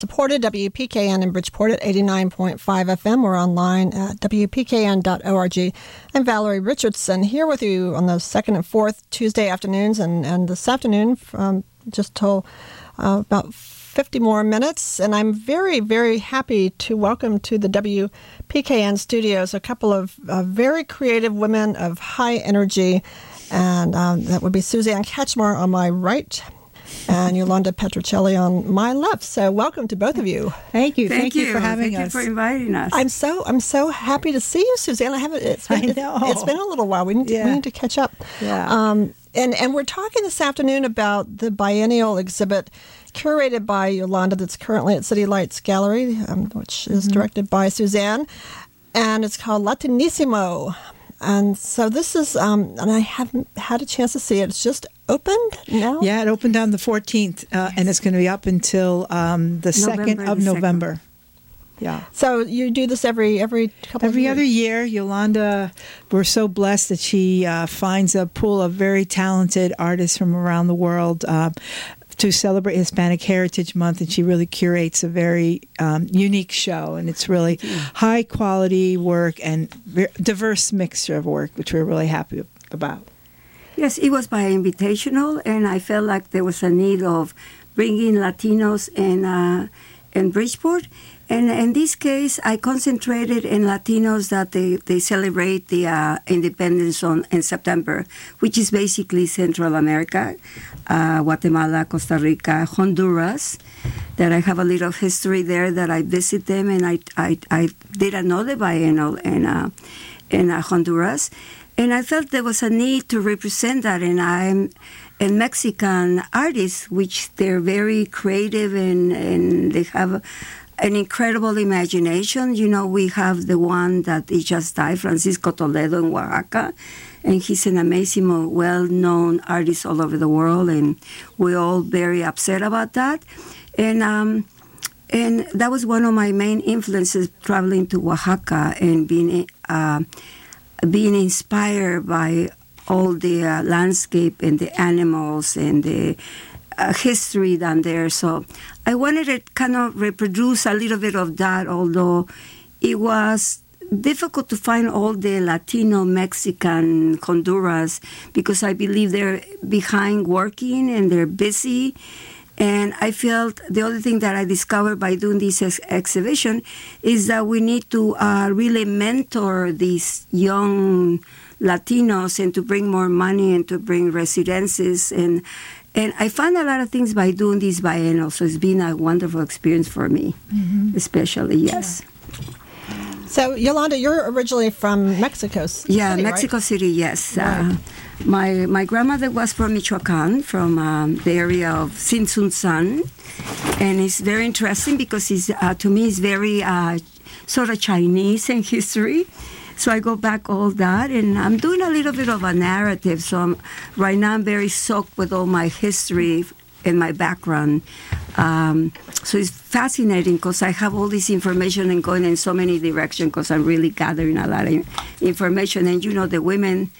supported WPKN in Bridgeport at 89.5 FM. We're online at WPKN.org. I'm Valerie Richardson here with you on the second and fourth Tuesday afternoons, and this afternoon just till about 50 more minutes. And I'm very, very happy to welcome to the WPKN studios a couple of very creative women of high energy, and that would be Suzanne Ketchmar on my right and Yolanda Petrocelli on my left. So welcome to both of you. Thank you. Thank you for having us. Thank you for inviting us. I'm so happy to see you, Suzanne. It's been a little while. We need to catch up. Yeah. And we're talking this afternoon about the biennial exhibit curated by Yolanda that's currently at City Lights Gallery, which is directed by Suzanne, and it's called Latinissimo. And so this is, and I haven't had a chance to see it. It's just opened now? Yeah, it opened on the 14th, and it's going to be up until the 2nd of November. Yeah. So you do this every couple of years? Every other year. Yolanda, we're so blessed that she finds a pool of very talented artists from around the world to celebrate Hispanic Heritage Month, and she really curates a very unique show, and it's really high quality work and diverse mixture of work, which we're really happy about. Yes, it was by invitational, and I felt like there was a need of bringing Latinos in Bridgeport. And in this case, I concentrated in Latinos that they celebrate the independence in September, which is basically Central America, Guatemala, Costa Rica, Honduras, that I have a little history there that I visit them, and I did another biennial in Honduras. And I felt there was a need to represent that, and I'm a Mexican artist, which they're very creative and they have an incredible imagination. You know, we have the one that he just died, Francisco Toledo in Oaxaca, and he's an amazing, well-known artist all over the world, and we're all very upset about that. And that was one of my main influences, traveling to Oaxaca and being inspired by all the landscape and the animals and the history down there. So I wanted to kind of reproduce a little bit of that, although it was difficult to find all the Latino, Mexican, Honduras, because I believe they're behind working and they're busy. And I felt the other thing that I discovered by doing this exhibition is that we need to really mentor these young Latinos and to bring more money and to bring residences. And I found a lot of things by doing these biennials. So it's been a wonderful experience for me, especially, yes. Yeah. So, Yolanda, you're originally from Mexico City, yeah, Mexico right? City, yes. Right. My grandmother was from Michoacan, from the area of Tzintzuntzan, and it's very interesting because to me it's very sort of Chinese in history. So I go back all that, and I'm doing a little bit of a narrative. So right now I'm very soaked with all my history and my background. So it's fascinating because I have all this information and going in so many directions because I'm really gathering a lot of information. And you know, the women,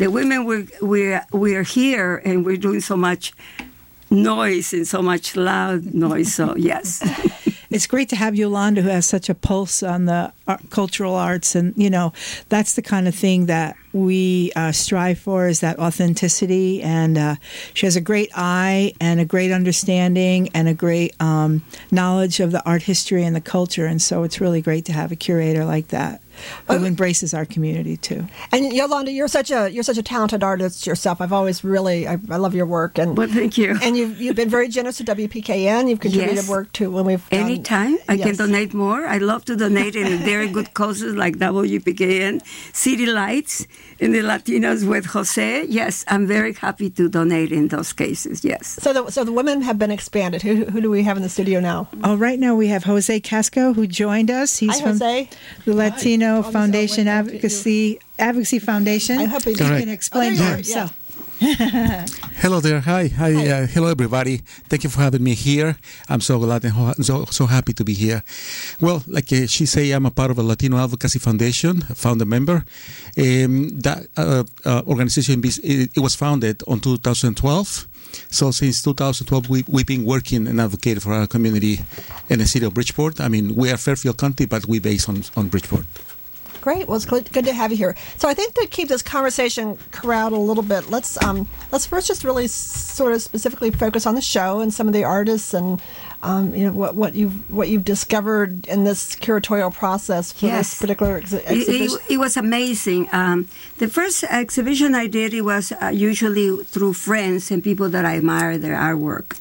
we're here and we're doing so much noise and so much loud noise. So yes. It's great to have Yolanda, who has such a pulse on the cultural arts, and you know that's the kind of thing that we strive for, is that authenticity. And she has a great eye and a great understanding and a great knowledge of the art history and the culture. And so it's really great to have a curator like that who embraces our community too. And Yolanda, you're such a talented artist yourself. I've always really I love your work. And well, thank you. And you've been very generous to WPKN. You've contributed work to when we've anytime I can donate more. I love to donate in very good causes like WPKN, City Lights, and the Latinos with Jose. Yes, I'm very happy to donate in those cases. Yes. So the women have been expanded. Who do we have in the studio now? Oh, right now we have Jose Casco, who joined us. He's from Jose. The Latino Foundation Advocacy Foundation. I hope he can explain for himself. Hello there. Hi. Hello, everybody. Thank you for having me here. I'm so glad and so happy to be here. Well, like she say, I'm a part of a Latino Advocacy Foundation, founder member. That organization, it was founded in 2012. So since 2012, we've been working and advocating for our community in the city of Bridgeport. I mean, we are Fairfield County, but we based on Bridgeport. Great. Well, it's good to have you here. So I think to keep this conversation corralled a little bit, let's first just really sort of specifically focus on the show and some of the artists and what you've discovered in this curatorial process for this particular exhibition. It was amazing. The first exhibition I did, it was usually through friends and people that I admire their artwork.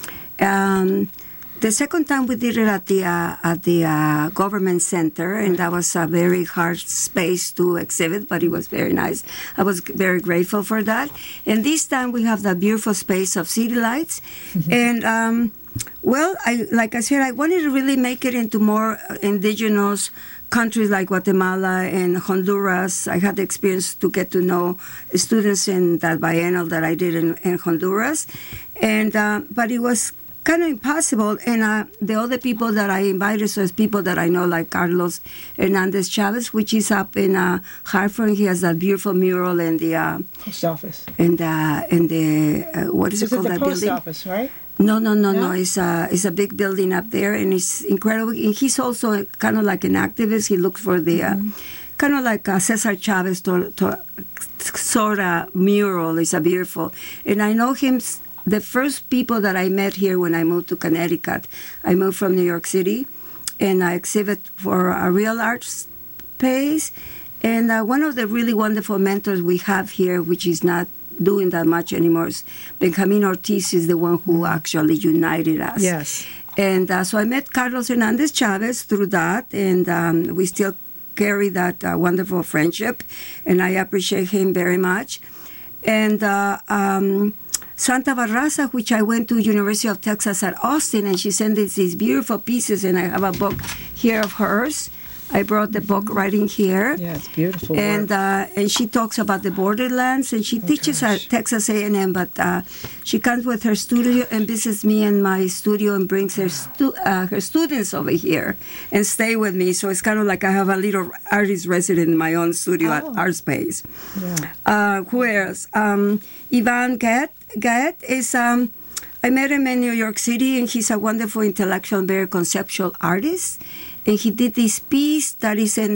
The second time we did it at the government center, and that was a very hard space to exhibit, but it was very nice. I was very grateful for that. And this time we have the beautiful space of City Lights. And, like I said, I wanted to really make it into more indigenous countries like Guatemala and Honduras. I had the experience to get to know students in that biennial that I did in Honduras. And but it was kind of impossible, and the other people that I invited, so it's people that I know, like Carlos Hernandez Chavez, which is up in Hartford. He has that beautiful mural in the post office. In the what is it called? The that post building? Office, right? No. It's a big building up there, and it's incredible. And he's also kind of like an activist. He looks for the kind of like Cesar Chavez sort of mural. It's a beautiful, and I know him. The first people that I met here when I moved to Connecticut, I moved from New York City, and I exhibit for a real art space. And one of the really wonderful mentors we have here, which is not doing that much anymore, is Benjamin Ortiz, is the one who actually united us. Yes. And so I met Carlos Hernandez Chavez through that, and we still carry that wonderful friendship, and I appreciate him very much. And Santa Barraza, which I went to University of Texas at Austin, and she sent us these beautiful pieces, and I have a book here of hers. I brought the book right in here. Yeah, it's beautiful. And she talks about the borderlands, and she teaches at Texas A&M, but she comes with her studio and visits me in my studio and brings her students over here and stay with me. So it's kind of like I have a little artist resident in my own studio at Art Space. Yeah. Who else? Ivan Gaet is... I met him in New York City, and he's a wonderful intellectual, very conceptual artist. And he did this piece that is in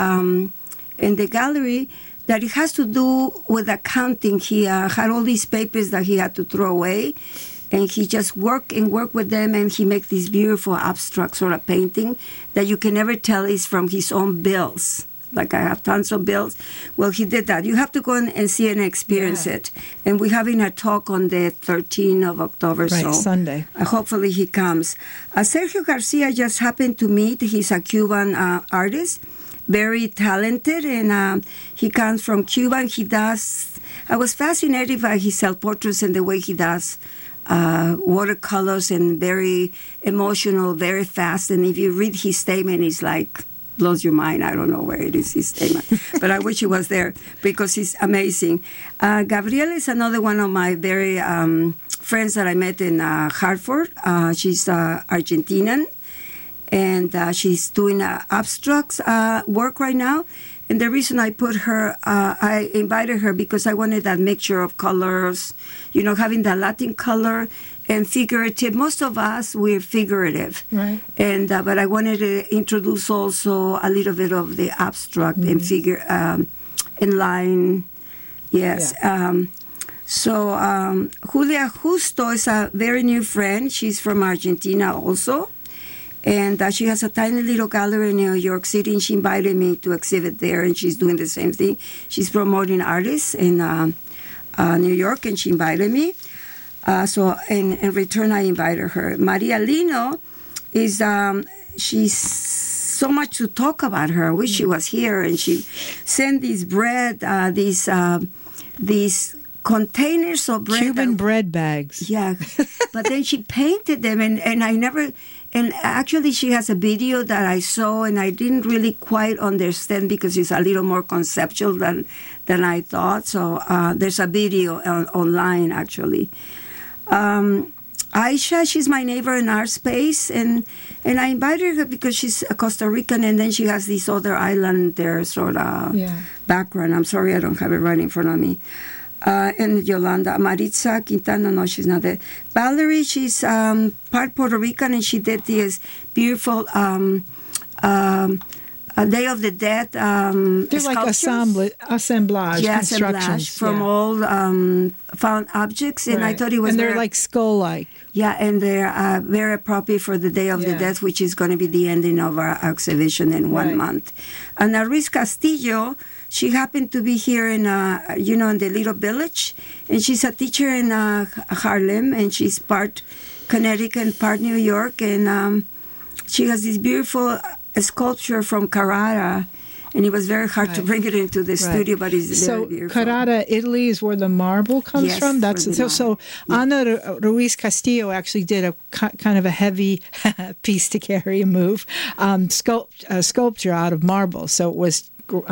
the gallery that it has to do with accounting. He had all these papers that he had to throw away, and he just worked with them, and he makes this beautiful abstract sort of painting that you can never tell is from his own bills. Like I have tons of bills. Well, he did that. You have to go and see and experience it. And we're having a talk on the 13th of October. Right, so Sunday. Hopefully he comes. Sergio Garcia just happened to meet. He's a Cuban artist, very talented, and he comes from Cuba. I was fascinated by his self-portraits and the way he does watercolors, and very emotional, very fast. And if you read his statement, it's like... blows your mind. I don't know where it is, his statement. But I wish he was there because he's amazing. Gabriela is another one of my very friends that I met in Hartford. She's Argentinian, and she's doing abstract work right now. And the reason I I invited her because I wanted that mixture of colors, having the Latin color and figurative. Most of us, we're figurative. Right. And but I wanted to introduce also a little bit of the abstract and figure in line. Yes. Yeah. Julia Justo is a very new friend. She's from Argentina also. And she has a tiny little gallery in New York City, and she invited me to exhibit there, and she's doing the same thing. She's promoting artists in New York, and she invited me. So in return, I invited her. Maria Lino is, she's so much to talk about her. I wish she was here. And she sent these bread, these containers of bread. Cuban bread bags. Yeah. But then she painted them, and I never... And actually, she has a video that I saw, and I didn't really quite understand because it's a little more conceptual than I thought. So there's a video online, actually. Aisha, she's my neighbor in our space, and I invited her because she's a Costa Rican, and then she has this other island there sort of background. I'm sorry I don't have it right in front of me. and Yolanda. Maritza Quintana, no, she's not there. Valerie, she's part Puerto Rican, and she did this beautiful Day of the Dead They're like assemblage constructions from all found objects, and I thought it was and they're like skull-like. Yeah, and they're very appropriate for the Day of the Dead, which is going to be the ending of our exhibition in 1 month. And Ruiz Castillo, she happened to be here in, in the little village, and she's a teacher in Harlem, and she's part Connecticut and part New York, and she has this beautiful sculpture from Carrara, and it was very hard to bring it into the studio, but it's very beautiful. So Carrara, Italy, is where the marble comes from. That's so. Ana Ruiz Castillo actually did a kind of a heavy piece to carry and move sculpture out of marble. So it was.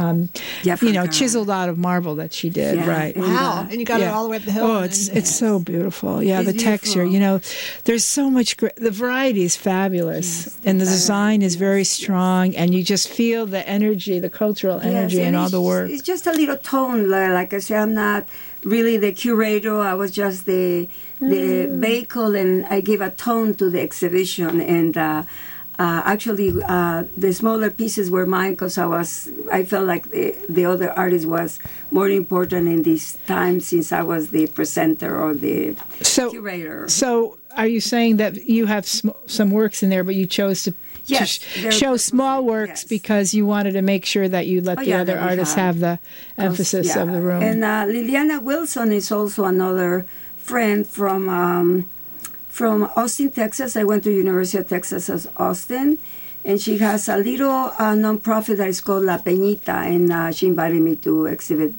Chiseled out of marble that she did, right? Wow! And you got it all the way up the hill. Oh, it's so beautiful. Yeah, the texture. There's so much. The variety is fabulous, and the design is very strong, and you just feel the energy, the cultural energy, in all the work. It's just a little tone. Like I say, I'm not really the curator. I was just the vehicle, and I gave a tone to the exhibition, and. Actually, the smaller pieces were mine because I felt like the other artist was more important in this time since I was the presenter or the curator. So are you saying that you have some works in there, but you chose to show small works because you wanted to make sure that you let the other artists have the emphasis of the room? And Liliana Wilson is also another friend from Austin, Texas. I went to University of Texas at Austin, and she has a little nonprofit that is called La Peñita, and she invited me to exhibit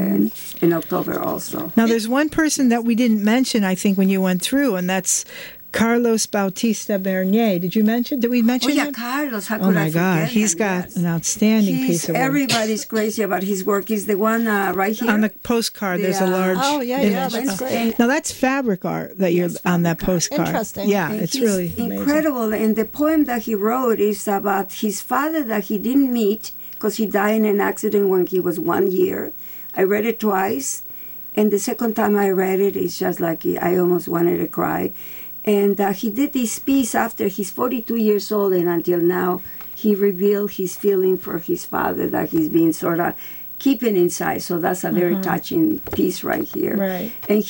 in October also. Now, there's one person that we didn't mention, I think, when you went through, and that's Carlos Bautista Bernier. Did we mention him? Carlos. How could I forget God, him? He's got an outstanding piece of work. Everybody's crazy about his work. He's the one right here. On the postcard, there's a large image. That's great. Now, that's fabric art that you're on that postcard. Interesting. Yeah, and it's really incredible. Amazing. And the poem that he wrote is about his father that he didn't meet because he died in an accident when he was 1 year. I read it twice, and the second time I read it, it's just like I almost wanted to cry. And he did this piece after he's 42 years old, and until now, he revealed his feeling for his father that he's been sort of keeping inside. So that's a very touching piece right here. Right. And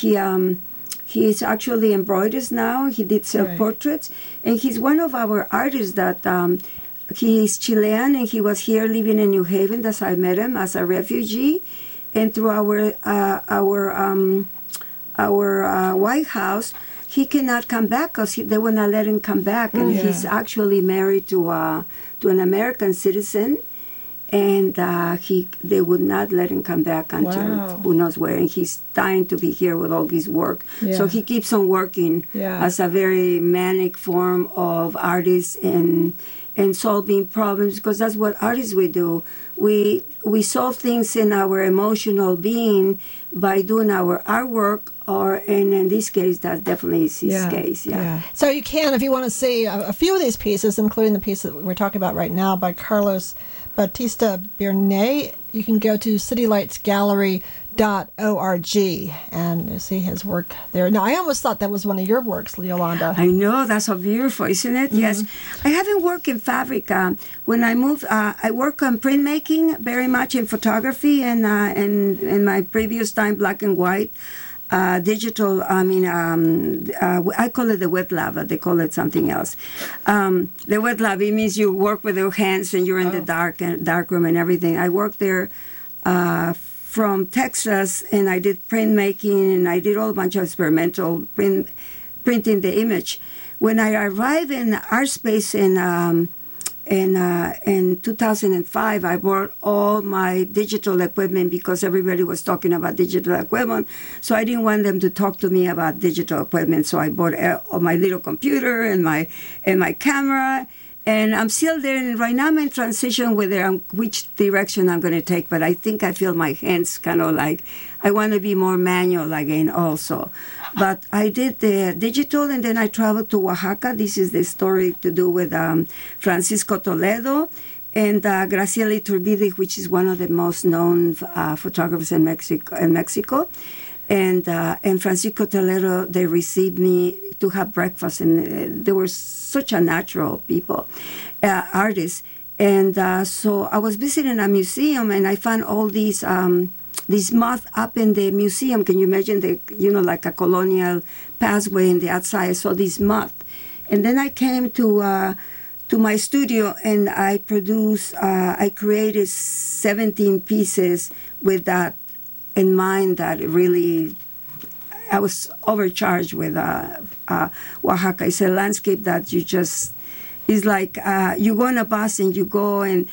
he is actually embroiders now. He did self-portraits, and he's one of our artists that he is Chilean, and he was here living in New Haven. That's how I met him as a refugee, and through our White House. He cannot come back because they will not let him come back, and he's actually married to an American citizen, and they would not let him come back until who knows where. And he's dying to be here with all his work, so he keeps on working as a very manic form of artist and solving problems, because that's what artists we do. We solve things in our emotional being by doing our artwork. And in this case, that definitely is his case. Yeah. So you can, if you want to see a few of these pieces, including the piece that we're talking about right now by Carlos Bautista Bernier, you can go to citylightsgallery.org and see his work there. Now, I almost thought that was one of your works, Yolanda. I know, that's so beautiful, isn't it? Mm-hmm. Yes. I haven't worked in fabric. When I moved, I work on printmaking very much in photography, and in my previous time, black and white. Digital, I call it the wet lab, but they call it something else. The wet lab, it means you work with your hands and you're in the dark room and everything. I worked there from Texas, and I did printmaking, and I did all a bunch of experimental printing the image. When I arrived in ArtSpace in 2005, I bought all my digital equipment because everybody was talking about digital equipment. So I didn't want them to talk to me about digital equipment. So I bought my little computer and my camera. And I'm still there. And right now I'm in transition with which direction I'm going to take. But I think I feel my hands kind of like I want to be more manual again also. But I did the digital, and then I traveled to Oaxaca. This is the story to do with Francisco Toledo and Graciela Iturbide, which is one of the most known photographers in Mexico. and Francisco Toledo, they received me to have breakfast, and they were such a natural people, artists. And so I was visiting a museum, and I found all these moths up in the museum. Can you imagine like a colonial pathway in the outside? I saw these moths. And then I came to my studio, and I created 17 pieces with that in mind, that really, I was overcharged with Oaxaca. It's a landscape that you just, it's like you go on a bus and you go and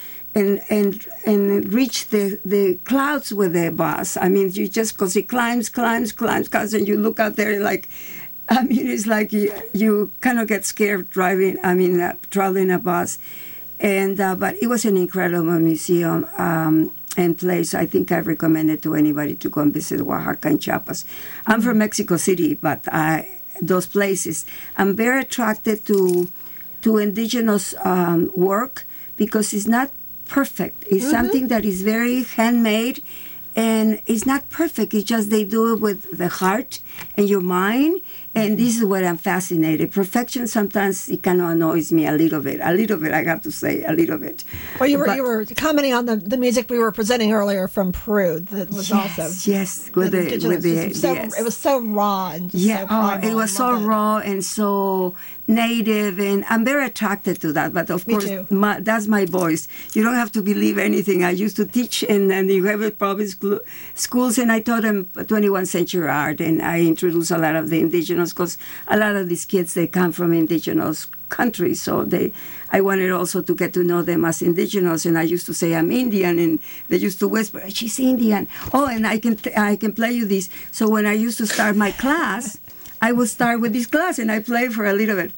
reach the clouds with the bus. I mean, you just, because it climbs, and you look out there like, I mean, it's like you kind of get scared traveling a bus. And but it was an incredible museum and place. I think I recommend it to anybody to go and visit Oaxaca and Chiapas. I'm from Mexico City, but those places. I'm very attracted to indigenous work because it's not perfect. It's something that is very handmade, and it's not perfect. It's just they do it with the heart and your mind, and this is what I'm fascinated. Perfection sometimes it kind of annoys me a little bit. I have to say, a little bit. Well, you were commenting on the music we were presenting earlier from Peru. That was yes, with the it was so raw and so primal. It was so raw and so native, and I'm very attracted to that. But of course, that's my voice. You don't have to believe anything. I used to teach in the Rebel province schools, and I taught them 21st century art, and I introduced a lot of the indigenous, because a lot of these kids, they come from indigenous countries, so I wanted also to get to know them as indigenous. And I used to say I'm Indian, and they used to whisper, "She's Indian." Oh, and I can play you this. So when I used to start my class, I would start with this class, and I play for a little bit.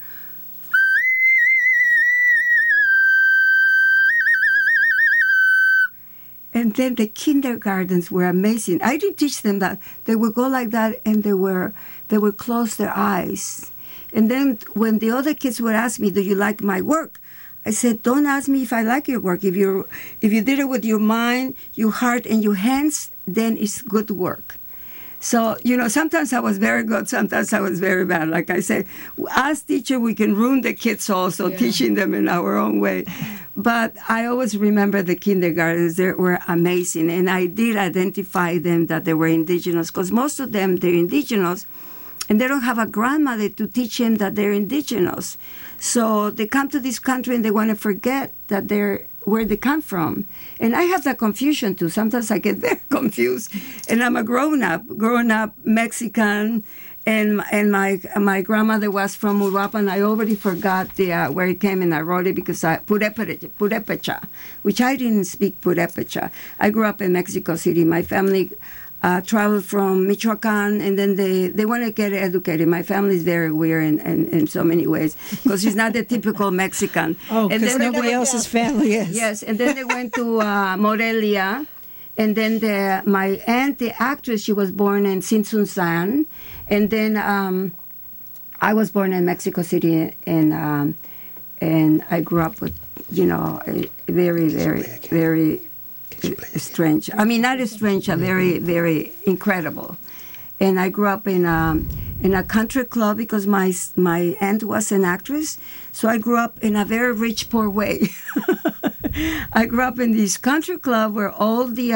And then the kindergartens were amazing. I didn't teach them that. They would go like that, and they would close their eyes. And then when the other kids would ask me, "Do you like my work?" I said, "Don't ask me if I like your work. If you did it with your mind, your heart, and your hands, then it's good work." So, sometimes I was very good, sometimes I was very bad. Like I said, as teacher, we can ruin the kids also, teaching them in our own way. But I always remember the kindergartens. They were amazing. And I did identify them that they were indigenous, because most of them, they're indigenous, and they don't have a grandmother to teach them that they're indigenous. So they come to this country and they want to forget that they're where they come from. And I have that confusion too. Sometimes I get very confused. And I'm a grown up Mexican, and my grandmother was from Uruapan. I already forgot where it came, and I wrote it because Purepecha, which I didn't speak Purepecha. I grew up in Mexico City. My family traveled from Michoacan, and then they want to get educated. My family is very weird in so many ways, because it's not the typical Mexican. Oh, because nobody else's family is. Yes, and then they went to Morelia, and then my aunt, the actress, she was born in Tzintzuntzan, and then I was born in Mexico City, and I grew up with, a very, very, very strange. I mean, not as strange, very, very incredible. And I grew up in a country club because my aunt was an actress. So I grew up in a very rich, poor way. I grew up in this country club where all the,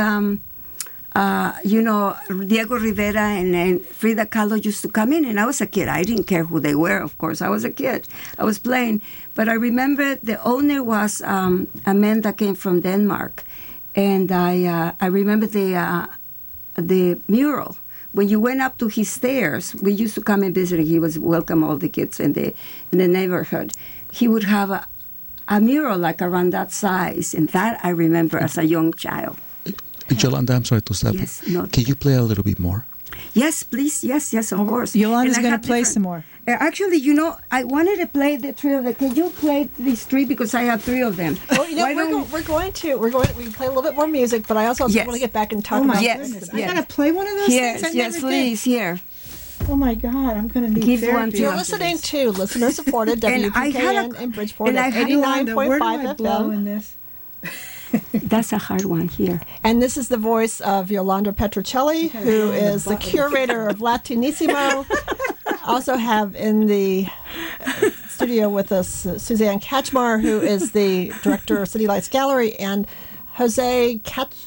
Diego Rivera and Frida Kahlo used to come in. And I was a kid. I didn't care who they were, of course. I was a kid. I was playing. But I remember the owner was a man that came from Denmark. And I remember the mural. When you went up to his stairs, we used to come and visit. He was welcome all the kids in the neighborhood. He would have a mural like around that size, and that I remember as a young child. Yolanda, I'm sorry to stop. Yes, Can you play a little bit more? Yes, please. Yes, of course. Yolanda's going to play some more. Actually, I wanted to play the three of them. Can you play these three, because I have three of them? Well, we can play a little bit more music, but I also want to get back and talk about this. I got to play one of those things? Yes, please, here. Oh my God, I'm going to need therapy. You're listening to listener-supported WPKN in Bridgeport at 89.5 FM. Where do I blow in this? That's a hard one here. And this is the voice of Yolanda Petrocelli, who is the curator of Latinissimo. Also have in the studio with us Suzanne Kachmar, who is the director of City Lights Gallery, and Jose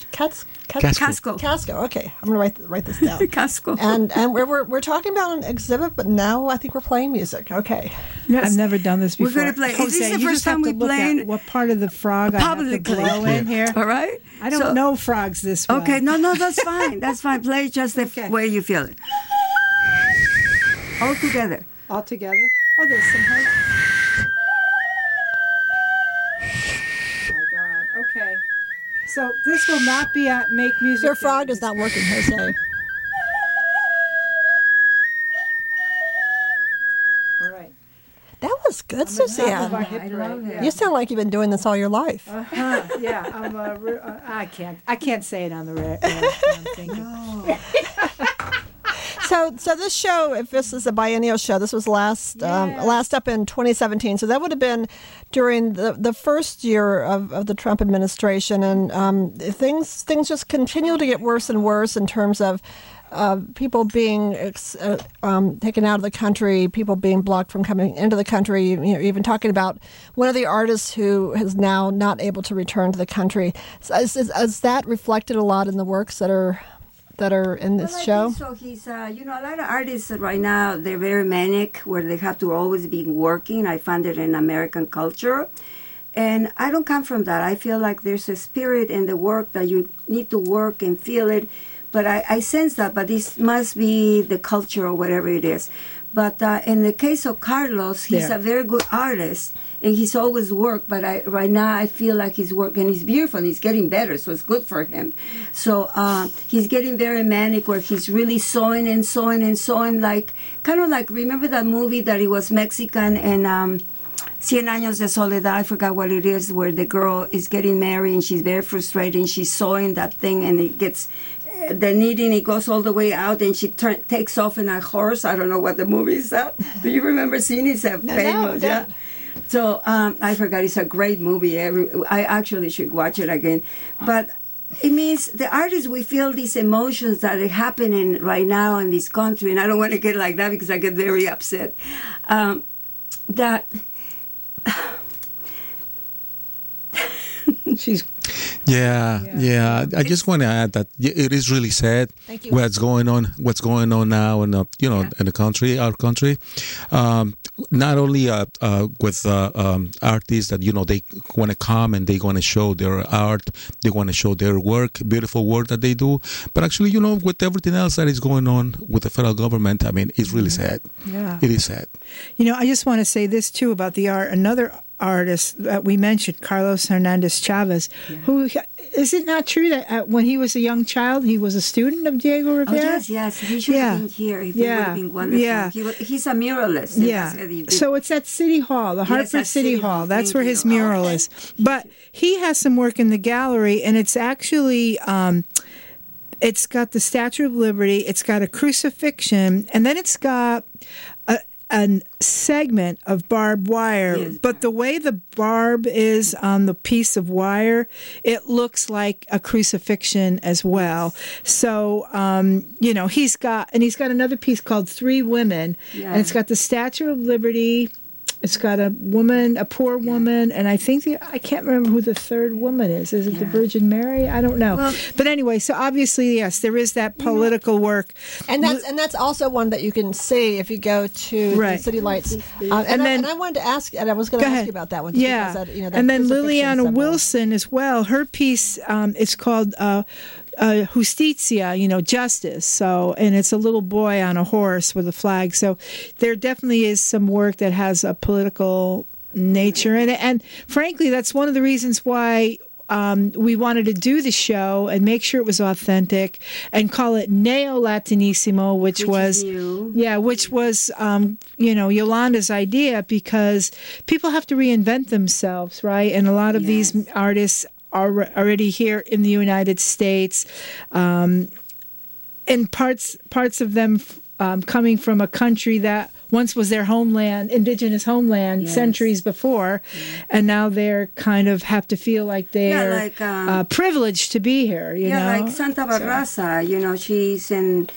Casco. Okay, I'm going to write this down. Casco. And we're talking about an exhibit, but now I think we're playing music. Okay. Yes. I've never done this before. We're going to play. Jose, Is this the you first just have time to we look played? at what part of the frog I have to blow in here. All right. I don't know frogs this well. Okay, no, that's fine. That's fine. Play just the way you feel it. All together. All together? Oh, there's some hope. Oh, my God. Okay. So this will not be at Make Music. Your frog is not working, Jose. All right. That was good, Suzanne. I love it. You sound like you've been doing this all your life. Yeah, I can't say it on the I'm thinking. No. So this show, if this is a biennial show, this was last up in 2017. So that would have been during the first year of the Trump administration, and things just continue to get worse and worse in terms of people being taken out of the country, people being blocked from coming into the country. You know, even talking about one of the artists who is now not able to return to the country. So is that reflected a lot in the works that are in this show? So he's, a lot of artists right now, they're very manic, where they have to always be working. I find it in American culture. And I don't come from that. I feel like there's a spirit in the work that you need to work and feel it. But I sense that, but this must be the culture or whatever it is. But in the case of Carlos, he's a very good artist, and he's always worked. But right now, I feel like his work, and he's beautiful, and he's getting better, so it's good for him. So he's getting very manic, where he's really sewing and sewing and sewing, kind of like, remember that movie that he was Mexican and Cien Años de Soledad, I forgot what it is, where the girl is getting married, and she's very frustrated, and she's sewing that thing, and it gets... the knitting, it goes all the way out, and she takes off in a horse. I don't know what the movie is that. Do you remember seeing it? It's famous, yeah. So I forgot. It's a great movie. I actually should watch it again. But it means the artists, we feel these emotions that are happening right now in this country, and I don't want to get like that because I get very upset. She's... Yeah. I just want to add that it is really sad what's going on now in in the country, our country. Not only with artists that they want to come and they want to show their art, they want to show their work, beautiful work that they do, but actually with everything else that is going on with the federal government, I mean, it's really sad. Yeah, it is sad. I just want to say this too about the art. Another artist that we mentioned, Carlos Hernandez Chavez, who, is it not true that when he was a young child, he was a student of Diego Rivera? Oh, yes. He should have been here. He would have been wonderful. Yeah. He's a muralist. Yeah. So it's at City Hall, the Hartford City Hall. That's where his mural is. But he has some work in the gallery, and it's actually... it's got the Statue of Liberty, it's got a crucifixion, and then it's got a segment of barbed wire, but the way the barb is on the piece of wire, it looks like a crucifixion as well. So, he's got another piece called Three Women, and it's got the Statue of Liberty. It's got a woman, a poor woman, and I think I can't remember who the third woman is. Is it the Virgin Mary? I don't know. Well, but anyway, so obviously, yes, there is that political work, and that's also one that you can see if you go to the City Lights. And I wanted to ask, and I was going to ask you about that one. Yeah, that and then Liliana Wilson as well. Her piece is called. Justicia, justice. So, and it's a little boy on a horse with a flag. So, there definitely is some work that has a political nature, and frankly, that's one of the reasons why we wanted to do the show and make sure it was authentic and call it Neo Latinissimo, which was Yolanda's idea, because people have to reinvent themselves, right? And a lot of these artists are already here in the United States, and parts of them coming from a country that once was their homeland, indigenous homeland, Yes. centuries before, and now they're kind of have to feel like they're privileged to be here. You know, like Santa Barraza. You know, she's in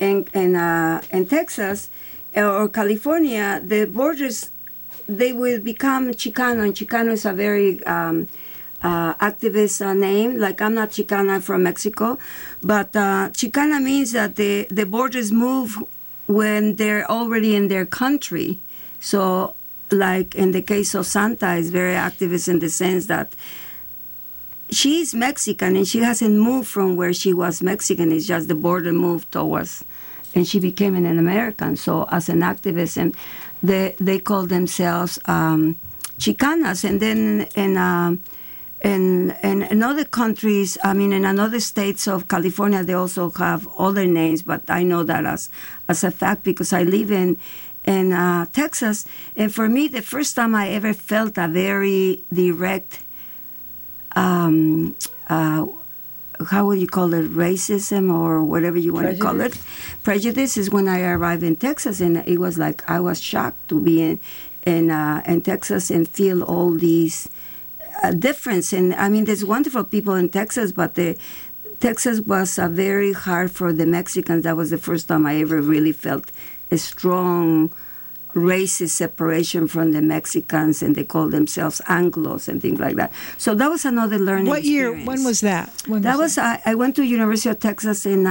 Texas or California. The borders, they will become Chicano, and Chicano is a very activist name. Like, I'm not Chicana, I'm from Mexico, but Chicana means that the borders move when they're already in their country. So, like in the case of Santa, is very activist in the sense that she's Mexican and she hasn't moved from where she was Mexican. It's just the border moved towards, and she became an American. So, as an activist, and they call themselves Chicanas, and then in other countries, I mean, in other states of California, they also have other names, but I know that as a fact because I live in Texas. And for me, the first time I ever felt a very direct, how would you call it, racism or whatever you want to call it, prejudice, is when I arrived in Texas, and it was like I was shocked to be in Texas and feel all these difference. And I mean, there's wonderful people in Texas, but Texas was very hard for the Mexicans. That was the first time I ever really felt a strong racist separation from the Mexicans, and they call themselves Anglos and things like that. So that was another learning What year? experience. When was that? I went to University of Texas in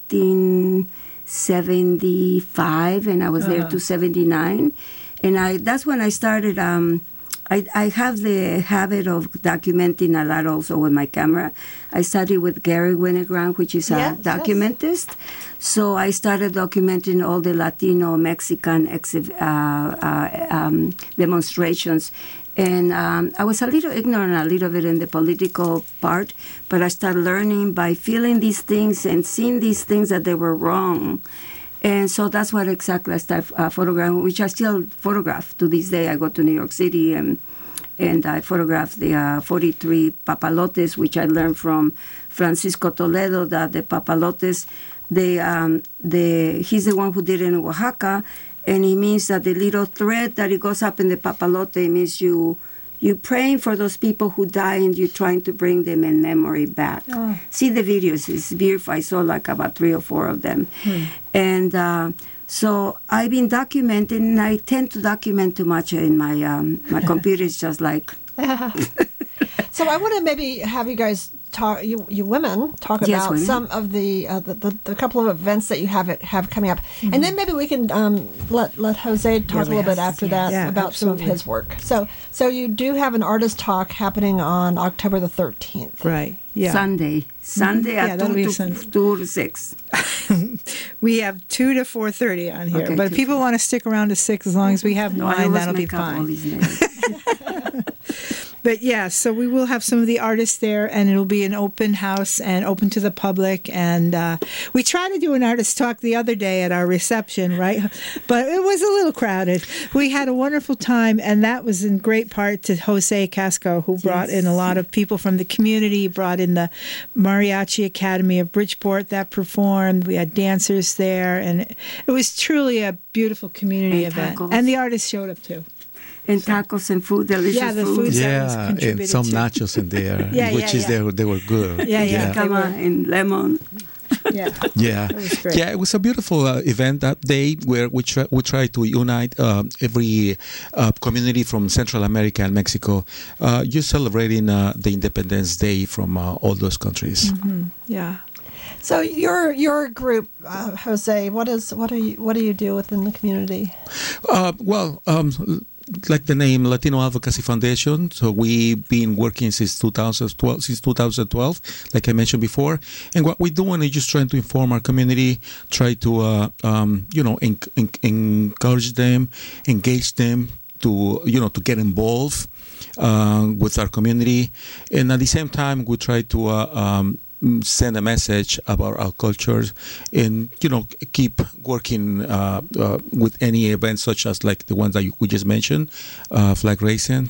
1975, and I was there to 79. And that's when I started. I have the habit of documenting a lot also with my camera. I studied with Gary Winogrand, which is a documentist. Yes. So I started documenting all the Latino, Mexican demonstrations. And I was a little ignorant, a little bit in the political part, but I started learning by feeling these things and seeing these things that they were wrong. And so that's what exactly I started photographing, which I still photograph to this day. I go to New York City and I photograph the 43 papalotes, which I learned from Francisco Toledo, that the papalotes, he's the one who did it in Oaxaca, and it means that the little thread that it goes up in the papalote means you praying for those people who die and you're trying to bring them in memory back. Oh. See the videos, it's beautiful. I saw like about 3 or 4 of them. And so I've been documenting, and I tend to document too much in my computer is just like... So I want to maybe have you guys talk, you women, talk about some of the couple of events that you have coming up, and then maybe we can let Jose talk a little bit after that about some of his work. So you do have an artist talk happening on October the 13th, right? Yeah, Sunday at 2 to 6. We have 2 to 4:30 on here, but if people want to stick around to 6, as long as we have wine, that'll be fine. But yeah, so we will have some of the artists there, and it'll be an open house and open to the public. And we tried to do an artist talk the other day at our reception, right? But it was a little crowded. We had a wonderful time, and that was in great part to Jose Casco, who brought in a lot of people from the community, brought in the Mariachi Academy of Bridgeport that performed. We had dancers there, and it was truly a beautiful community event. Tacos. And the artists showed up too. And tacos and food, delicious food. The food and some nachos in there, they were good. And lemon. It was a beautiful event that day where we try to unite every community from Central America and Mexico, just celebrating the Independence Day from all those countries. Mm-hmm. Yeah. So your group, Jose, what do you do within the community? Like the name Latino Advocacy Foundation, so we've been working since 2012, like I mentioned before. And what we're doing is just trying to inform our community, try to encourage them, engage them to get involved with our community, and at the same time we try to send a message about our cultures, and keep working with any events such as like the ones that we just mentioned, flag raising,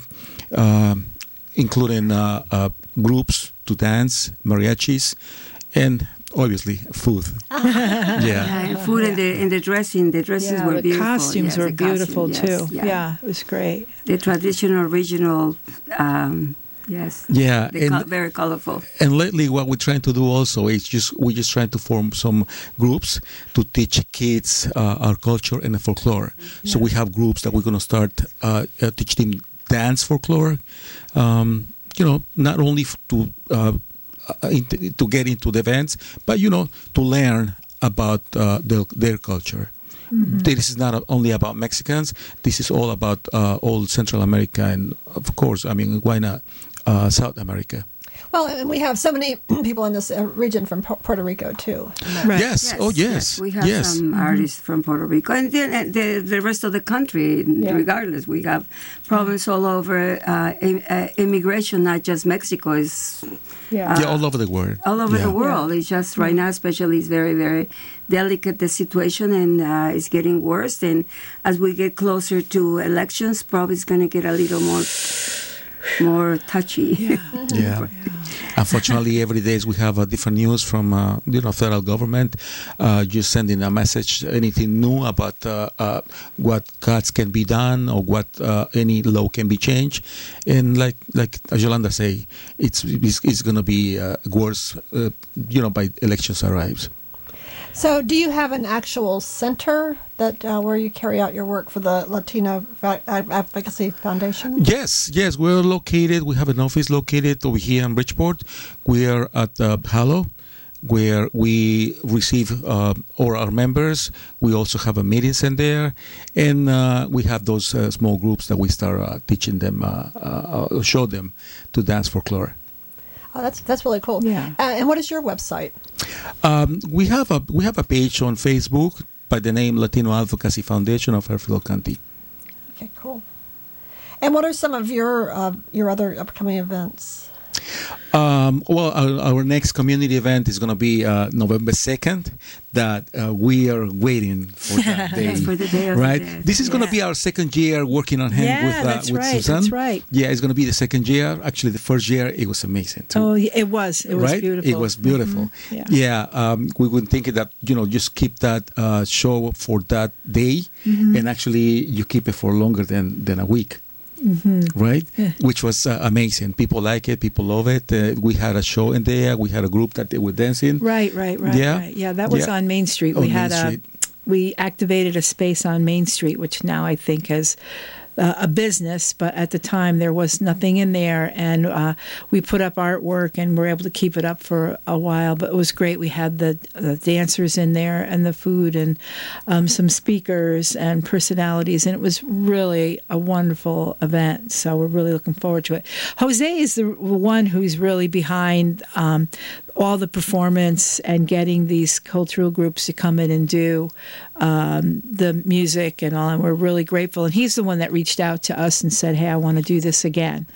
including groups to dance, mariachis, and obviously food. Yeah. Yeah, and food and the dressing. The dresses were the beautiful. costumes Yes, were the beautiful costume, too. yes, Yeah, it was great. The traditional, regional, yes. Yeah, Very colorful. And lately, what we're trying to do also is we're just trying to form some groups to teach kids our culture and the folklore. Yeah. So we have groups that we're going to start teaching dance folklore. Not only to get into the events, but to learn about their culture. Mm-hmm. This is not only about Mexicans. This is all about all Central America, and of course, why not South America? Well, and we have so many people in this region from Puerto Rico too. Right. Yes. Oh, yes. We have some artists from Puerto Rico, and then the rest of the country. Regardless, we have problems all over. Immigration, not just Mexico, is all over the world. All over the world. It's just right now, especially, it's very, very delicate, the situation, and it's getting worse. And as we get closer to elections, probably it's going to get a little more touchy. Yeah. Unfortunately, every day we have different news from federal government, just sending a message, anything new about what cuts can be done or what any law can be changed, and like Yolanda say, it's going to be worse, by elections arrives. So, do you have an actual center that where you carry out your work for the Latino Advocacy Foundation? Yes, we're located. We have an office located over here in Bridgeport. We are at Halo, where we receive all our members. We also have a meetings in there, and we have those small groups that we start teaching them, show them to dance folklore. Oh, that's really cool. Yeah. And what is your website? We have a page on Facebook by the name Latino Advocacy Foundation of Fairfield County. Okay, cool. And what are some of your other upcoming events? Our next community event is going to be November 2nd. That we are waiting for that day. For the day of right? the This is going to be our second year working on hand with Susan. That's right. Yeah, it's going to be the second year. Actually, the first year it was amazing too. Oh, it was. It was beautiful. It was beautiful. Mm-hmm. Yeah. We were thinking that just keep that show for that day, and actually you keep it for longer than a week. Mm-hmm. Right? Yeah. Which was amazing. People like it. People love it. We had a show in there. We had a group that they were dancing. Right. Yeah, that was on Main Street. We activated a space on Main Street, which now I think has a business, but at the time there was nothing in there, and we put up artwork and were able to keep it up for a while, but it was great. We had the dancers in there and the food and some speakers and personalities, and it was really a wonderful event, so we're really looking forward to it. Jose is the one who's really behind all the performance and getting these cultural groups to come in and do the music and all, and we're really grateful. And he's the one that reached out to us and said, "Hey, I want to do this again."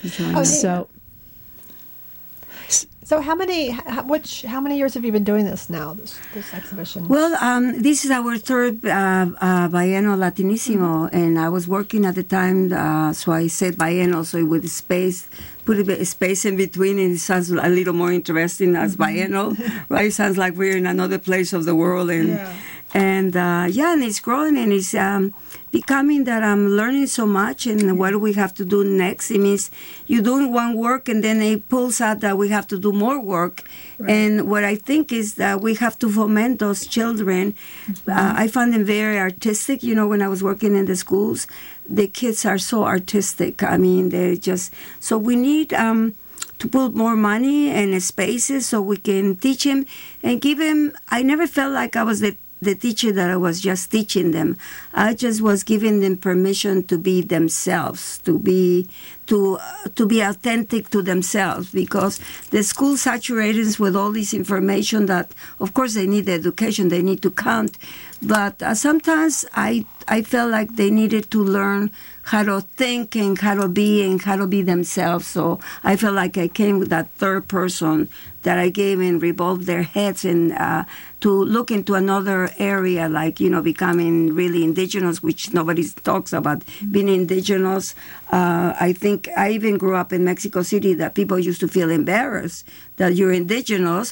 So how many years have you been doing this now? This exhibition? Well, this is our third Biennial Latinissimo, and I was working at the time, so I said biennial, so with put a bit of space in between, and it sounds a little more interesting as biennial, right? It sounds like we're in another place of the world, and it's growing, and it's becoming that I'm learning so much, and what do we have to do next? It means you're doing one work, and then it pulls out that we have to do more work. Right. And what I think is that we have to foment those children. I find them very artistic. When I was working in the schools, the kids are so artistic. I mean, they're just... So we need to put more money and spaces so we can teach him and give him... I never felt like I was the teacher that I was just teaching them. I just was giving them permission to be themselves, to be authentic to themselves, because the school saturates with all this information that, of course, they need the education, they need to count, but sometimes I felt like they needed to learn how to think and how to be themselves. So I felt like I came with that third person that I gave and revolved their heads and to look into another area, like, becoming really indigenous, which nobody talks about, being indigenous. I think I even grew up in Mexico City that people used to feel embarrassed that you're indigenous.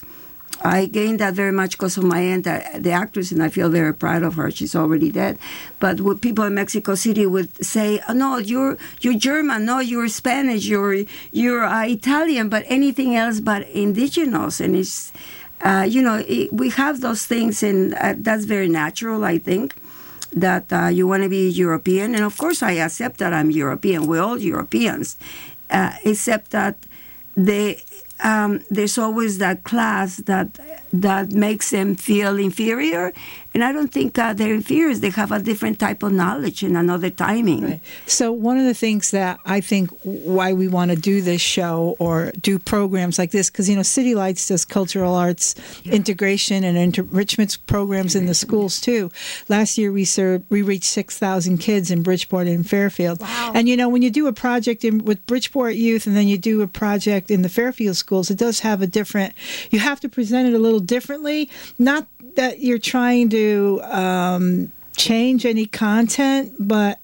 I gained that very much because of my aunt, the actress, and I feel very proud of her. She's already dead. But what people in Mexico City would say, oh, no, you're German, no, you're Spanish, you're Italian, but anything else but indigenous. And it's, we have those things, and that's very natural, I think, that you want to be European. And of course, I accept that I'm European. We're all Europeans, except that there's always that class that makes them feel inferior, and I don't think they're inferior. They have a different type of knowledge and another timing. Right. So one of the things that I think why we want to do this show or do programs like this, because City Lights does cultural arts integration and enrichment programs in the schools too. Last year we reached 6,000 kids in Bridgeport and Fairfield. Wow. And when you do a project with Bridgeport youth and then you do a project in the Fairfield schools, it does have you have to present it a little differently. Not that you're trying to change any content, but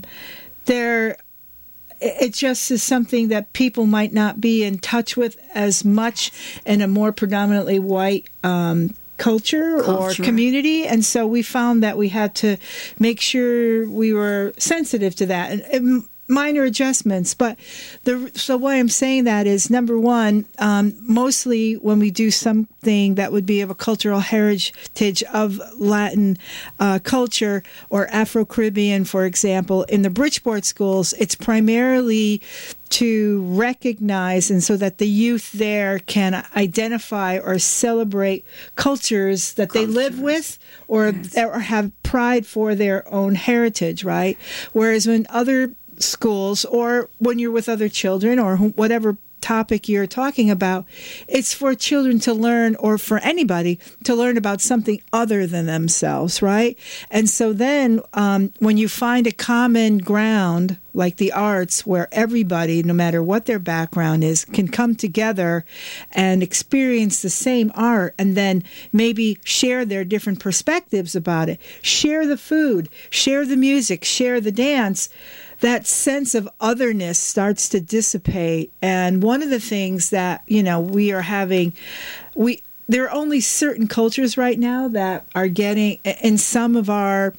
it just is something that people might not be in touch with as much in a more predominantly white culture or community. And so we found that we had to make sure we were sensitive to that. And minor adjustments, so why I'm saying that is, number one, mostly when we do something that would be of a cultural heritage of Latin culture or Afro-Caribbean, for example, in the Bridgeport schools, it's primarily to recognize and so that the youth there can identify or celebrate cultures that they live with or have pride for their own heritage, right? Whereas when other schools or when you're with other children or whatever topic you're talking about, it's for children to learn, or for anybody to learn about something other than themselves, right? And so then when you find a common ground like the arts, where everybody, no matter what their background is, can come together and experience the same art and then maybe share their different perspectives about it, share the food, share the music, share the dance, that sense of otherness starts to dissipate. And one of the things that, we are having, there are only certain cultures right now that are getting, in some of our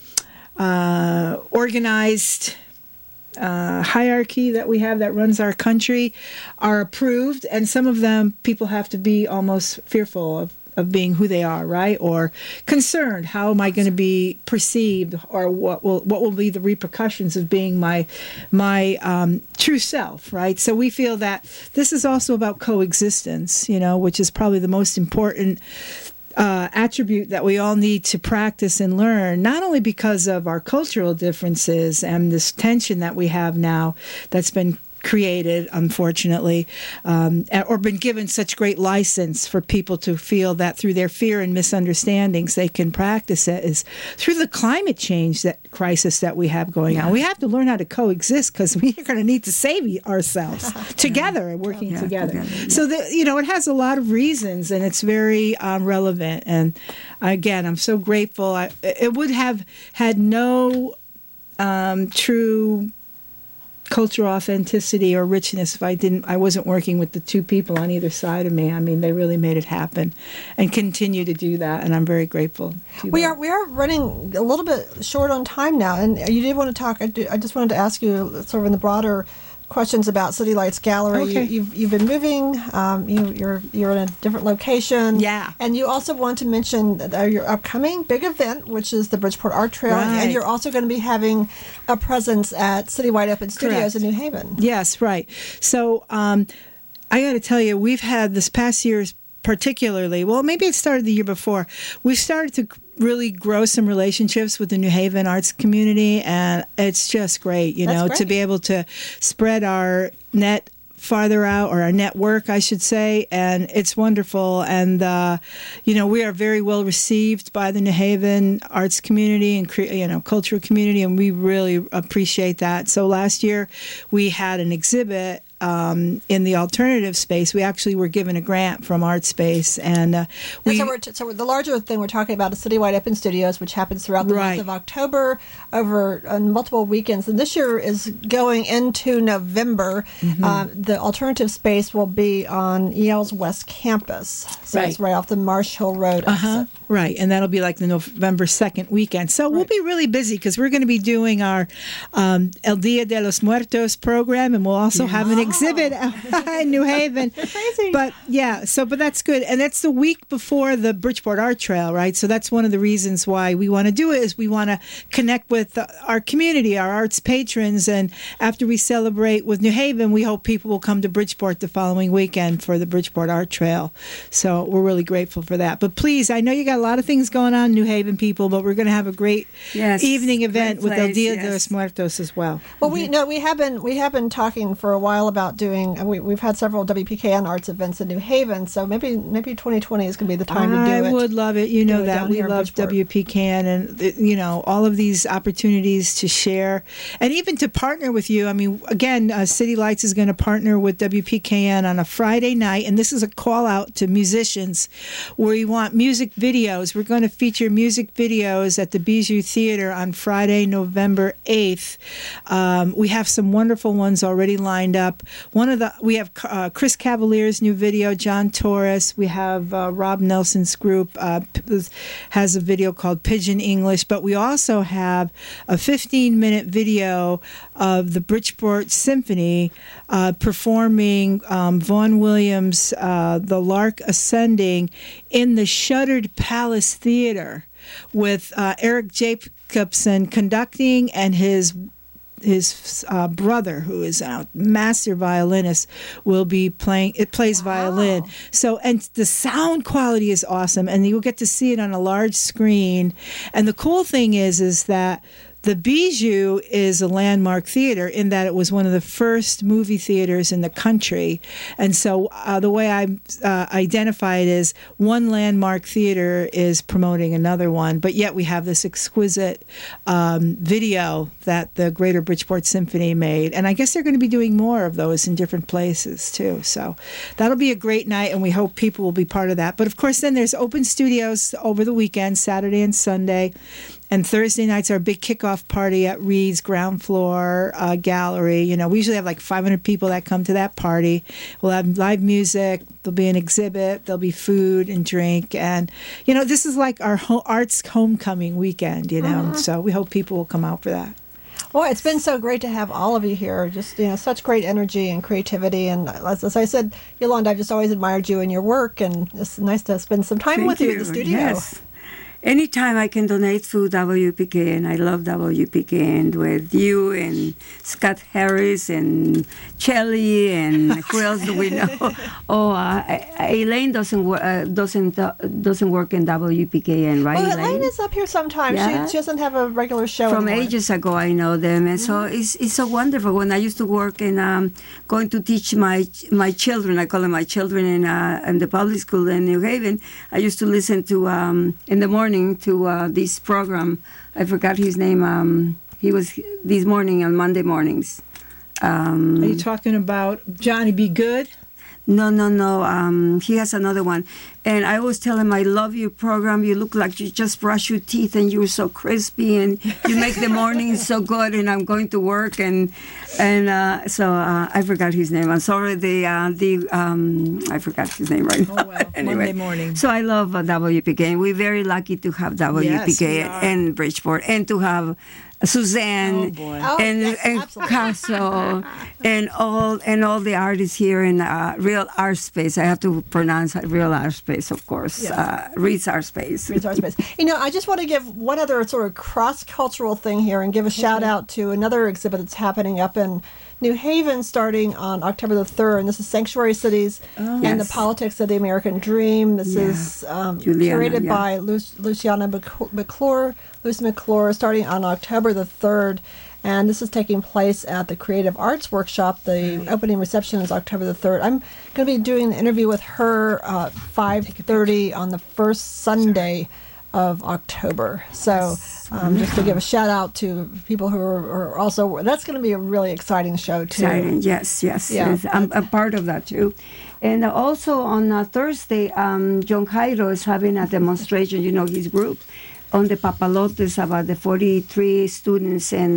organized hierarchy that we have that runs our country, are approved. And some of them, people have to be almost fearful of being who they are, right? Or concerned, how am I going to be perceived, or what will be the repercussions of being my true self, right? So we feel that this is also about coexistence, which is probably the most important attribute that we all need to practice and learn, not only because of our cultural differences and this tension that we have now that's been created, unfortunately, or been given such great license for people to feel that through their fear and misunderstandings they can practice it, is through the climate change crisis that we have going on. We have to learn how to coexist because we are going to need to save ourselves together and working together. So it has a lot of reasons, and it's very relevant. And again, I'm so grateful. It would have had no true cultural authenticity or richness if I wasn't working with the two people on either side of me. I mean, they really made it happen and continue to do that, and I'm very grateful. We are running a little bit short on time now, and you did want to talk. I just wanted to ask you sort of in the broader questions about City Lights Gallery. Okay. You've been moving. You're in a different location. Yeah. And you also want to mention your upcoming big event, which is the Bridgeport Art Trail. Right. And you're also going to be having a presence at City Wide Open Studios in New Haven. Yes, right. So I got to tell you, we've had this past year particularly, well, maybe it started the year before, we started to really grow some relationships with the New Haven arts community, and it's just great, to be able to spread our net farther out, or our network, I should say, and it's wonderful. And we are very well received by the New Haven arts community and cultural community, and we really appreciate that. So last year we had an exhibit in the alternative space. We actually were given a grant from ArtSpace, and so the larger thing we're talking about is Citywide Open Studios, which happens throughout the month of October over multiple weekends. And this year is going into November. The alternative space will be on Yale's West Campus, so it's right off the Marsh Hill Road exit. Right, and that'll be like the November 2nd weekend. So we'll be really busy because we're going to be doing our El Dia de los Muertos program, and we'll also have an exhibit in New Haven. Crazy. But that's good. And that's the week before the Bridgeport Art Trail, right? So that's one of the reasons why we want to do it, is we want to connect with our community, our arts patrons, and after we celebrate with New Haven, we hope people will come to Bridgeport the following weekend for the Bridgeport Art Trail. So we're really grateful for that. But please, I know you got a lot of things going on, New Haven people, but we're going to have a great evening event with El Dia de los Muertos as well. Well, we have been talking for a while about doing. We've had several WPKN arts events in New Haven, so maybe 2020 is going to be the time to do it. I would love it. You know that we love WPKN, and all of these opportunities to share and even to partner with you. I mean, again, City Lights is going to partner with WPKN on a Friday night, and this is a call out to musicians where you want music videos. We're going to feature music videos at the Bijou Theater on Friday, November 8th. We have some wonderful ones already lined up. We have Chris Cavalier's new video, John Torres. We have Rob Nelson's group has a video called Pigeon English, but we also have a 15-minute video of the Bridgeport Symphony performing Vaughan Williams' The Lark Ascending in the Shuttered Palace Theater with Eric Jacobson conducting, and his brother, who is a master violinist, will be playing. It plays violin. So, and the sound quality is awesome, and you'll get to see it on a large screen. And the cool thing is that the Bijou is a landmark theater in that it was one of the first movie theaters in the country. And so the way I identify it is one landmark theater is promoting another one, but yet we have this exquisite video that the Greater Bridgeport Symphony made. And I guess they're going to be doing more of those in different places too. So that'll be a great night, and we hope people will be part of that. But of course, then there's open studios over the weekend, Saturday and Sunday. And Thursday night's our big kickoff party at Reed's ground floor gallery. We usually have like 500 people that come to that party. We'll have live music. There'll be an exhibit. There'll be food and drink. And, this is like our arts homecoming weekend, So we hope people will come out for that. Well, it's been so great to have all of you here. Just, such great energy and creativity. And as I said, Yolanda, I've just always admired you and your work. And it's nice to spend some time with you in the studio. Yes. Anytime I can donate to WPKN, I love WPKN with you and Scott Harris and Chelly and who else do we know? Elaine doesn't work in WPKN, right? Well, Elaine is up here sometimes. Yeah? She doesn't have a regular show From anymore. ages ago, I know them, and so it's so wonderful. When I used to work and going to teach my children, I call them my children in the public school in New Haven, I used to listen to in the morning to this program. I forgot his name. He was this morning on Monday mornings. Are you talking about Johnny B. Good? No. He has another one. And I always tell him, I love your program. You look like you just brush your teeth and you're so crispy and you make the mornings so good. And I'm going to work so I forgot his name. I'm sorry. I forgot his name right now. Oh, well. Anyway, Monday morning. So I love WPK. We're very lucky to have WPK in Bridgeport and to have Suzanne and Casso and all the artists here in Real Art Space. I have to pronounce Real Art Space, of course. Yes. Reed's Art Space. Reed's Art Space. I just want to give one other sort of cross-cultural thing here and give a shout out to another exhibit that's happening up in New Haven starting on October the 3rd. And this is Sanctuary Cities and the Politics of the American Dream. This is curated by Luciana McClure, starting on October the 3rd. And this is taking place at the Creative Arts Workshop. The opening reception is October the 3rd. I'm going to be doing an interview with her 5:30 on the first Sunday of October. So just to give a shout out to people who are also, that's going to be a really exciting show too. Exciting, yes. Yeah. I'm a part of that too. And also on Thursday, John Cairo is having a demonstration, his group, on the papalotes about the 43 students and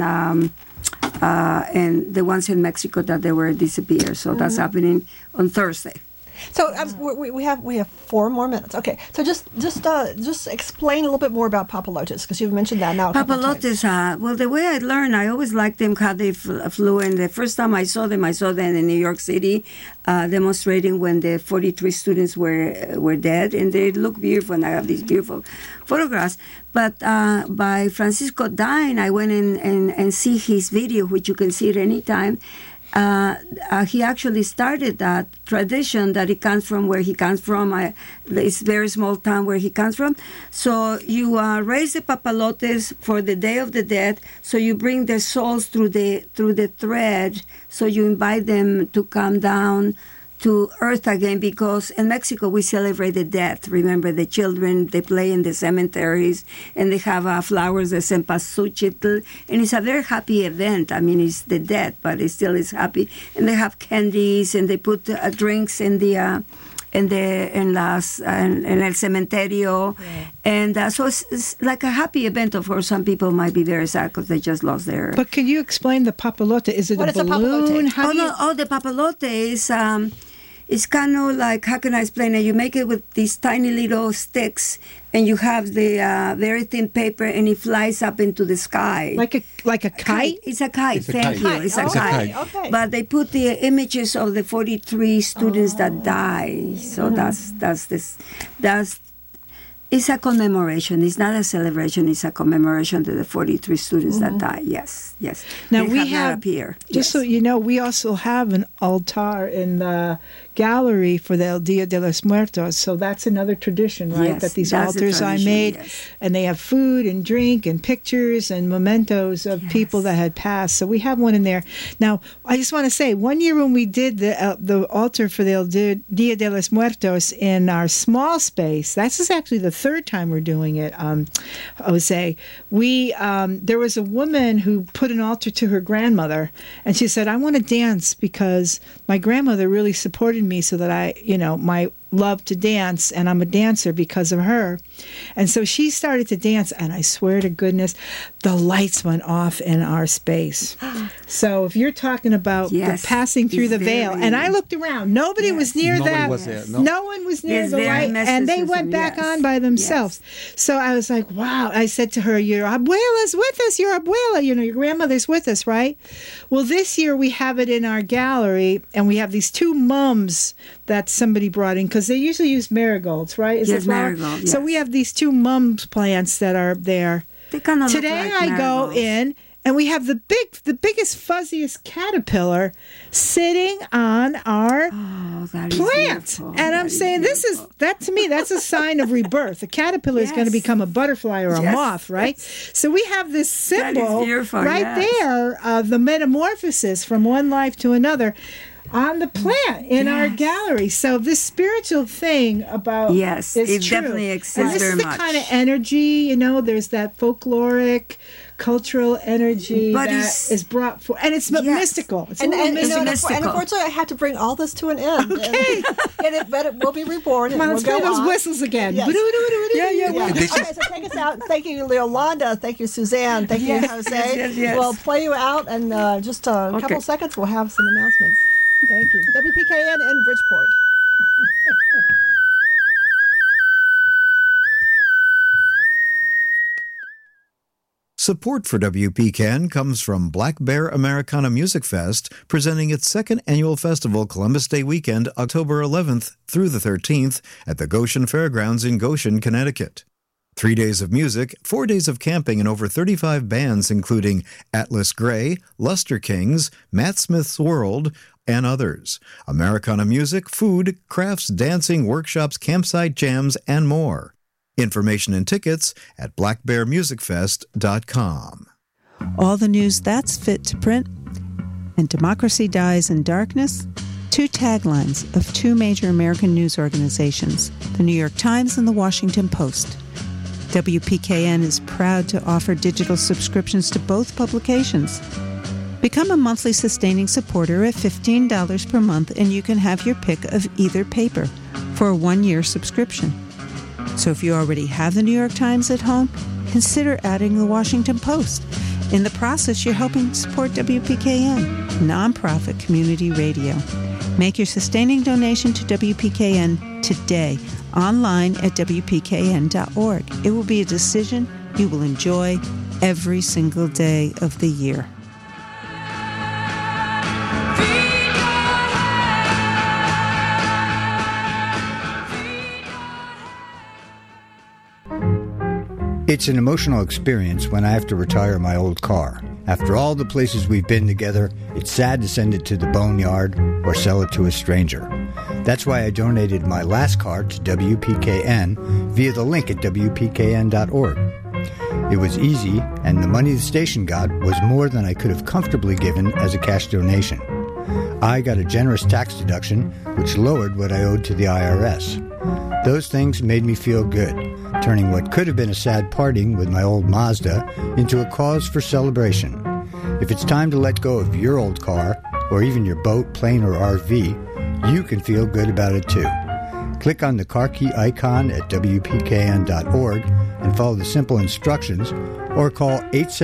the ones in Mexico that they were disappeared. So that's happening on Thursday. So we have 4 more minutes. Okay, so just explain a little bit more about papalotes, because you've mentioned that now. Papalotes, well, the way I learned, I always liked them how they flew. And the first time I saw them in New York City, demonstrating when the 43 students were dead, and they look beautiful. And I have these beautiful photographs. But by Francisco Dine, I went in and see his video, which you can see at any time. He actually started that tradition that it comes from where he comes from. It's a very small town where he comes from. So you raise the papalotes for the Day of the Dead. So you bring their souls through the thread. So you invite them to come down to earth again, because in Mexico we celebrate the death. Remember, the children, they play in the cemeteries, and they have flowers, the cempasúchil, and it's a very happy event. I mean, it's the death, but it still is happy. And they have candies, and they put drinks in el cementerio, yeah. And so it's like a happy event. Of course, some people might be very sad because they just lost their. But can you explain the papalote? Is it a balloon? The papalote is. It's kind of like, how can I explain it? You make it with these tiny little sticks, and you have the very thin paper, and it flies up into the sky. Like a kite? It's a kite. Thank you. It's a kite. Okay. But they put the images of the 43 students that die. So it's a commemoration. It's not a celebration. It's a commemoration to the 43 students that died. Yes. Now we have here. Just so you know, we also have an altar in the gallery for the El Dia de los Muertos. So that's another tradition, right? Yes, that these altars I made, and they have food and drink and pictures and mementos of people that had passed. So we have one in there. Now, I just want to say, one year when we did the altar for the El Dia de los Muertos in our small space, that's actually the 3rd time we're doing it, Jose, there was a woman who put an altar to her grandmother, and she said, I want to dance because my grandmother really supported me so that my love to dance, and I'm a dancer because of her. And so she started to dance, and I swear to goodness, the lights went off in our space. So if you're talking about the passing through the veil, and I looked around, nobody was near that. No one was near the light, and they went back on by themselves. So I was like, wow. I said to her, your abuela's with us, your abuela, your grandmother's with us, right? Well, this year we have it in our gallery, and we have these 2 mums that somebody brought in, because they usually use marigolds, right? Yes, marigolds. Yes. So we have these 2 mums plants that are there. They kind of Today look like I go in, and we have the biggest, fuzziest caterpillar sitting on our plant. And I'm saying, to me, that's a sign of rebirth. A caterpillar is going to become a butterfly or a moth, right? So we have this symbol there of the metamorphosis from one life to another on the plant in our gallery. So this spiritual thing about is it true. Definitely exists and this very is the much. kind of energy, there's that folkloric, cultural energy that is brought forth, and it's mystical. It's mystical. And unfortunately, I have to bring all this to an end. Okay, but it will be reborn. Come on, let's play those whistles again. Yes. Okay, so take us out. Thank you, Yolanda. Thank you, Suzanne. Thank you, Jose. Yes. We'll play you out, and just a couple seconds, we'll have some announcements. Thank you. WPKN in Bridgeport. Support for WPCAN comes from Black Bear Americana Music Fest, presenting its 2nd annual festival Columbus Day weekend, October 11th through the 13th at the Goshen Fairgrounds in Goshen, Connecticut. 3 days of music, 4 days of camping, and over 35 bands including Atlas Gray, Luster Kings, Matt Smith's World, and others. Americana music, food, crafts, dancing, workshops, campsite jams, and more. Information and tickets at blackbearmusicfest.com. All the news that's fit to print, and Democracy Dies in Darkness, 2 taglines of 2 major American news organizations, the New York Times and the Washington Post. WPKN is proud to offer digital subscriptions to both publications. Become a monthly sustaining supporter at $15 per month, and you can have your pick of either paper for a 1-year subscription. So if you already have the New York Times at home, consider adding the Washington Post. In the process, you're helping support WPKN, nonprofit community radio. Make your sustaining donation to WPKN today, online at WPKN.org. It will be a decision you will enjoy every single day of the year. It's an emotional experience when I have to retire my old car. After all the places we've been together, it's sad to send it to the boneyard or sell it to a stranger. That's why I donated my last car to WPKN via the link at WPKN.org. It was easy, and the money the station got was more than I could have comfortably given as a cash donation. I got a generous tax deduction, which lowered what I owed to the IRS. Those things made me feel good, turning what could have been a sad parting with my old Mazda into a cause for celebration. If it's time to let go of your old car, or even your boat, plane, or RV, you can feel good about it too. Click on the car key icon at WPKN.org and follow the simple instructions, or call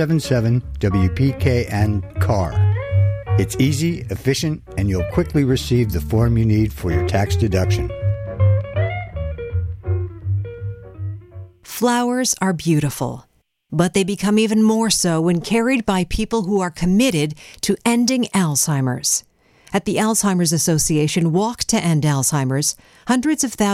877-WPKN-CAR. It's easy, efficient, and you'll quickly receive the form you need for your tax deduction. Flowers are beautiful, but they become even more so when carried by people who are committed to ending Alzheimer's. At the Alzheimer's Association Walk to End Alzheimer's, hundreds of thousands